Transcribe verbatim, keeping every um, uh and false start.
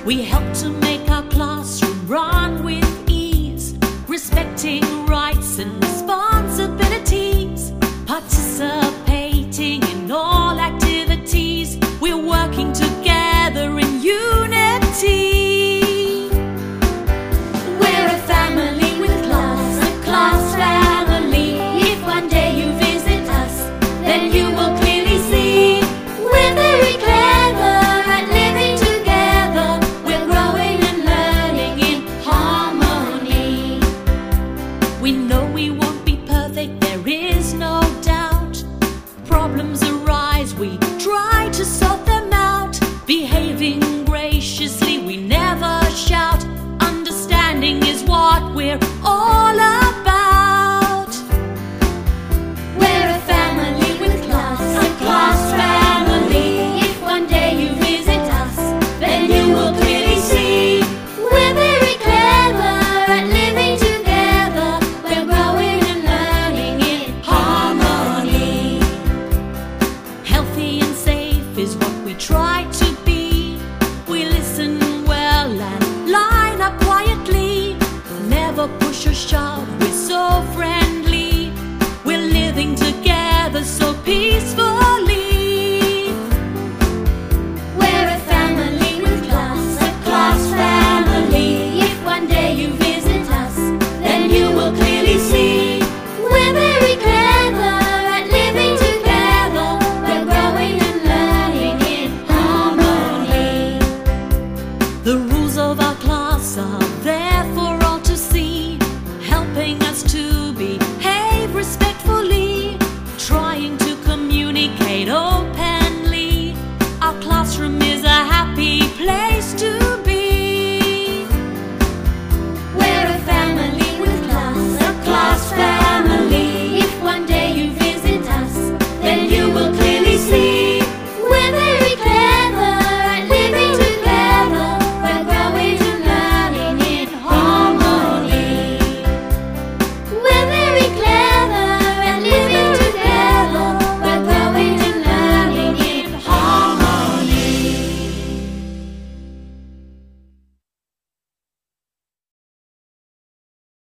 We help to make our classroom run with ease, respecting rights and responsibilities, participating in all activities. We're working together in unity. We're a family with class, a class family. If one day you visit us, then you will clearly see we're very clever at living together. We're growing and learning in harmony. We know we won't be perfect, there is no doubt. Problems arise, we try to sort them out. Behaving graciously, we never shout. Understanding is what we're all about. We're a family with class, a class family. If one day you visit us, then you will clearly see we're very clever at living together. We're growing and learning in harmony. Healthy and safe is what we try to be. We listen well and line up quietly, never push or shove.